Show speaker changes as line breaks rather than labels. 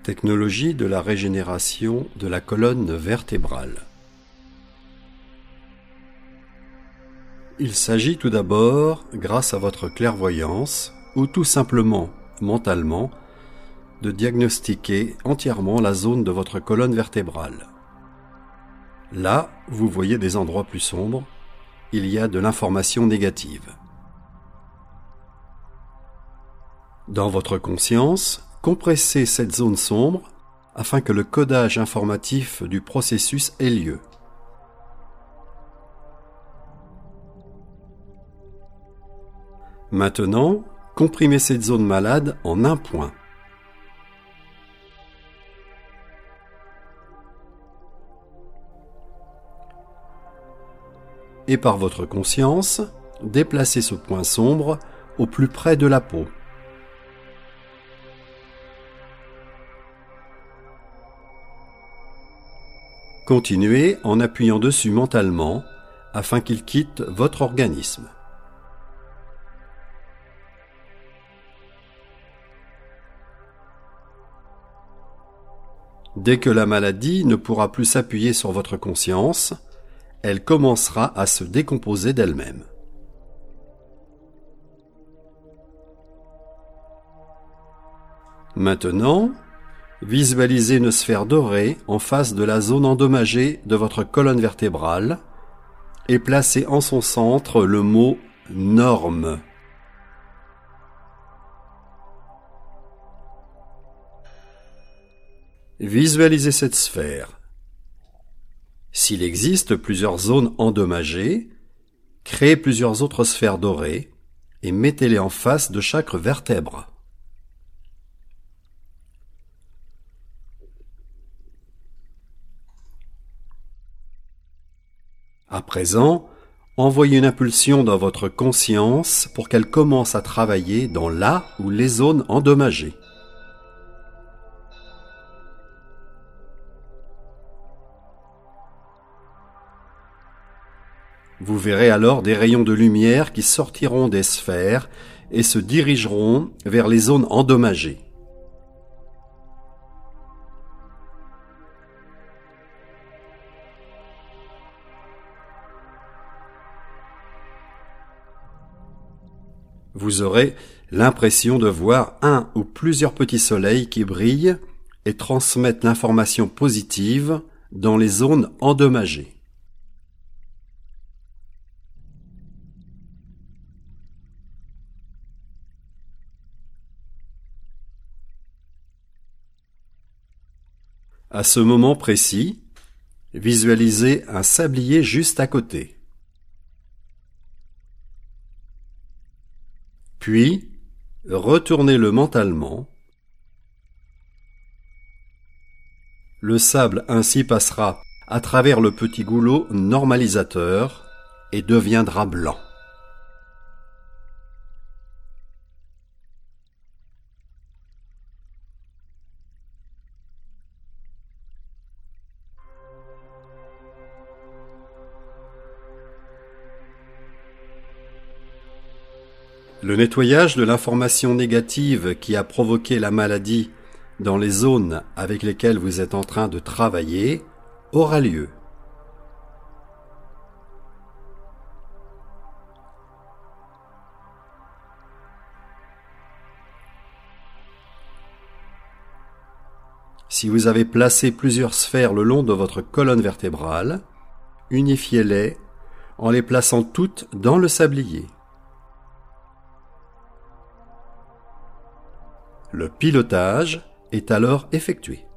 Technologie de la régénération de la colonne vertébrale. Il s'agit tout d'abord, grâce à votre clairvoyance, ou tout simplement mentalement, de diagnostiquer entièrement la zone de votre colonne vertébrale. Là, vous voyez des endroits plus sombres, il y a de l'information négative. Dans votre conscience, compressez cette zone sombre afin que le codage informatif du processus ait lieu. Maintenant, comprimez cette zone malade en un point. Et par votre conscience, déplacez ce point sombre au plus près de la peau. Continuez en appuyant dessus mentalement afin qu'il quitte votre organisme. Dès que la maladie ne pourra plus s'appuyer sur votre conscience, elle commencera à se décomposer d'elle-même. Maintenant, visualisez une sphère dorée en face de la zone endommagée de votre colonne vertébrale et placez en son centre le mot « norme ». Visualisez cette sphère. S'il existe plusieurs zones endommagées, créez plusieurs autres sphères dorées et mettez-les en face de chaque vertèbre. À présent, envoyez une impulsion dans votre conscience pour qu'elle commence à travailler dans la ou les zones endommagées. Vous verrez alors des rayons de lumière qui sortiront des sphères et se dirigeront vers les zones endommagées. Vous aurez l'impression de voir un ou plusieurs petits soleils qui brillent et transmettent l'information positive dans les zones endommagées. À ce moment précis, visualisez un sablier juste à côté. Puis, retournez-le mentalement. Le sable ainsi passera à travers le petit goulot normalisateur et deviendra blanc. Le nettoyage de l'information négative qui a provoqué la maladie dans les zones avec lesquelles vous êtes en train de travailler aura lieu. Si vous avez placé plusieurs sphères le long de votre colonne vertébrale, unifiez-les en les plaçant toutes dans le sablier. Le pilotage est alors effectué.